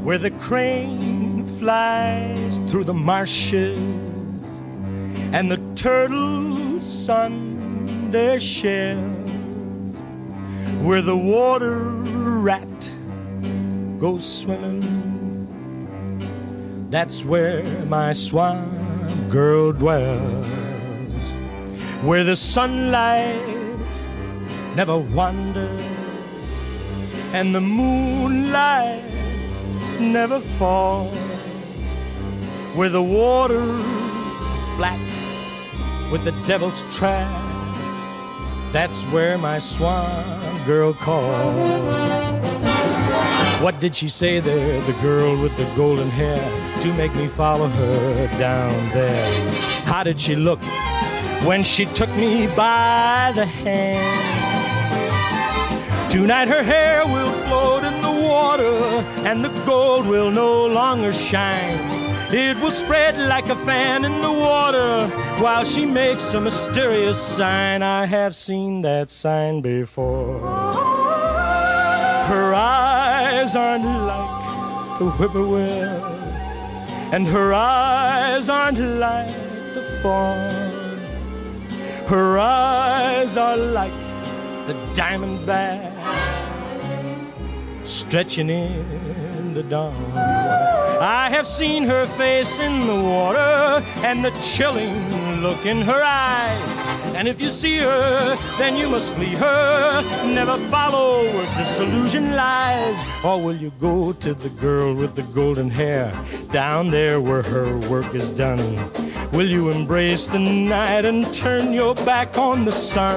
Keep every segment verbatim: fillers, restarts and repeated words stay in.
where the crane flies through the marshes and the turtles sun their shells, where the water rat goes swimming. That's where my swamp girl dwells, where the sunlight never wanders and the moonlight never falls, where the water's black with the devil's trap. That's where my swamp girl calls. What did she say there, the girl with the golden hair, to make me follow her down there? How did she look when she took me by the hand? Tonight her hair will float in the water and the gold will no longer shine. It will spread like a fan in the water while she makes a mysterious sign. I have seen that sign before. Her eyes aren't like the whippoorwill, and her eyes aren't like the fawn. Her eyes are like the diamond back stretching in the dawn. I have seen her face in the water and the chilling look in her eyes. And if you see her, then you must flee her. Never follow where disillusion lies. Or will you go to the girl with the golden hair, down there where her work is done? Will you embrace the night and turn your back on the sun?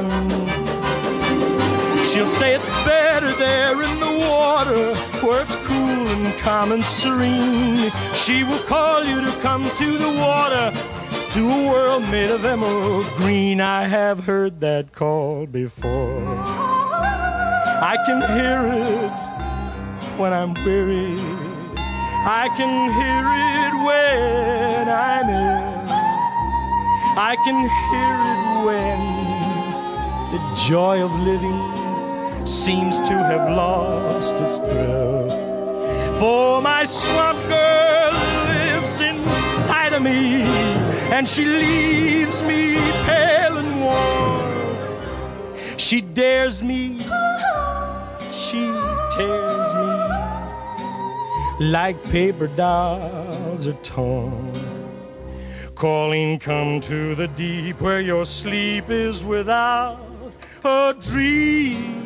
She'll say it's better there in the water, where it's cool and calm and serene. She will call you to come to the water, to a world made of emerald green. I have heard that call before. I can hear it when I'm weary. I can hear it when I'm ill. I can hear it when the joy of living seems to have lost its thrill. For my swamp girl lives inside of me, and she leaves me pale and warm. She dares me, she tears me like paper dolls are torn. Calling, come to the deep where your sleep is without a dream.